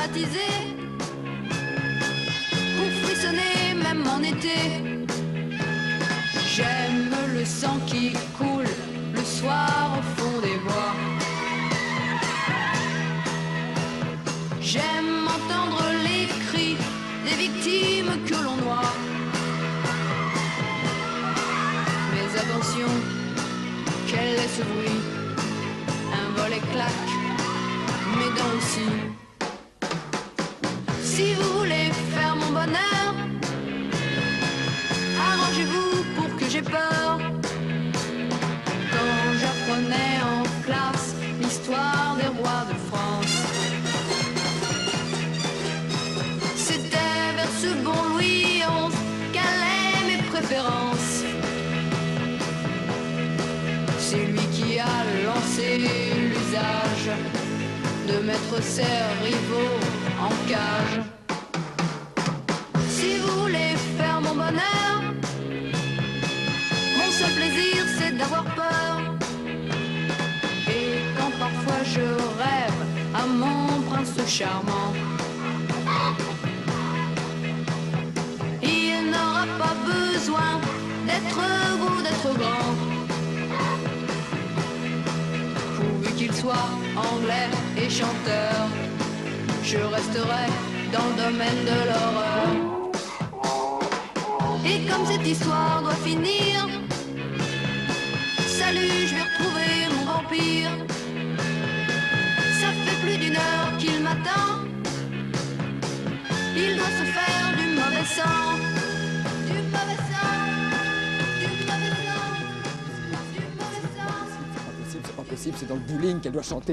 baptisé pour frissonner même en été. J'aime le sang qui coule le soir au fond des bois. J'aime entendre les cris des victimes que l'on noie. Mais attention, quel est ce bruit? Un volet claque, mes dents aussi. Si vous voulez faire mon bonheur, arrangez-vous pour que j'ai peur. Quand j'apprenais en classe l'histoire des rois de France, c'était vers ce bon Louis XI qu'allaient mes préférences. C'est lui qui a lancé l'usage de mettre ses rivaux en cage. Si vous voulez faire mon bonheur, mon seul plaisir c'est d'avoir peur. Et quand parfois je rêve à mon prince charmant, il n'aura pas besoin d'être beau, d'être grand, pourvu qu'il soit anglais et chanteur. Je resterai dans le domaine de l'horreur. Et comme cette histoire doit finir, salut, je vais retrouver mon vampire. Ça fait plus d'1 heure qu'il m'attend. Il doit se faire du mauvais sang. Du mauvais sang. Du mauvais sang. Du mauvais sang. C'est pas possible, c'est dans le bowling qu'elle doit chanter.